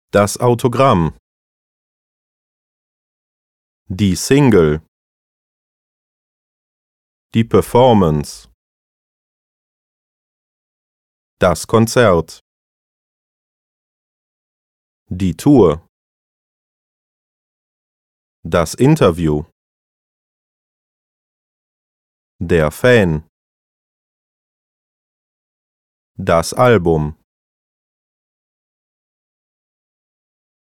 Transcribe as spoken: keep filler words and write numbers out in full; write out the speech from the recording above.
Das Autogramm. Die Single. Die Performance. Das Konzert. Die Tour. Das Interview. Der Fan. Das Album.